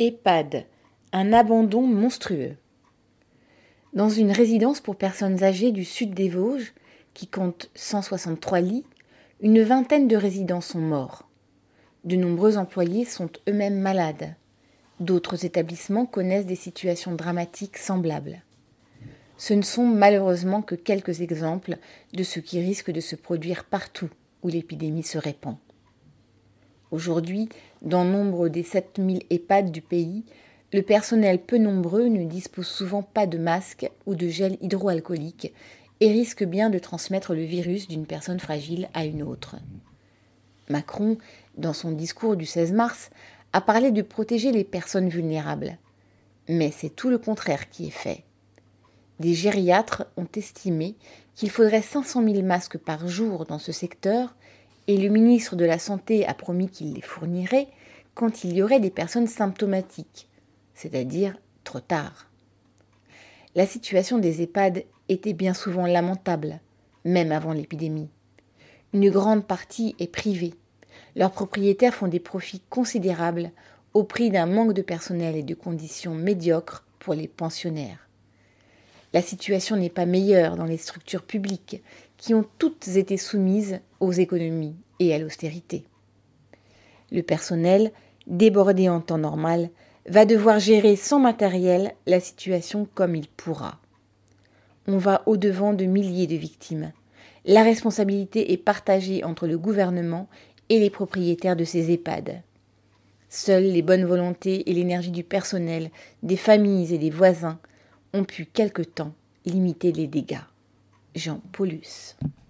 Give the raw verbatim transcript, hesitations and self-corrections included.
EHPAD, un abandon monstrueux. Dans une résidence pour personnes âgées du sud des Vosges, qui compte cent soixante-trois lits, une vingtaine de résidents sont morts. De nombreux employés sont eux-mêmes malades. D'autres établissements connaissent des situations dramatiques semblables. Ce ne sont malheureusement que quelques exemples de ce qui risque de se produire partout où l'épidémie se répand. Aujourd'hui, dans nombre des sept mille EHPAD du pays, le personnel peu nombreux ne dispose souvent pas de masques ou de gel hydroalcoolique et risque bien de transmettre le virus d'une personne fragile à une autre. Macron, dans son discours du seize mars, a parlé de protéger les personnes vulnérables. Mais c'est tout le contraire qui est fait. Des gériatres ont estimé qu'il faudrait cinq cent mille masques par jour dans ce secteur et le ministre de la Santé a promis qu'il les fournirait quand il y aurait des personnes symptomatiques, c'est-à-dire trop tard. La situation des EHPAD était bien souvent lamentable, même avant l'épidémie. Une grande partie est privée. Leurs propriétaires font des profits considérables au prix d'un manque de personnel et de conditions médiocres pour les pensionnaires. La situation n'est pas meilleure dans les structures publiques qui ont toutes été soumises aux économies et à l'austérité. Le personnel, débordé en temps normal, va devoir gérer sans matériel la situation comme il pourra. On va au-devant de milliers de victimes. La responsabilité est partagée entre le gouvernement et les propriétaires de ces EHPAD. Seules les bonnes volontés et l'énergie du personnel, des familles et des voisins ont pu quelque temps limiter les dégâts. Jean Paulus.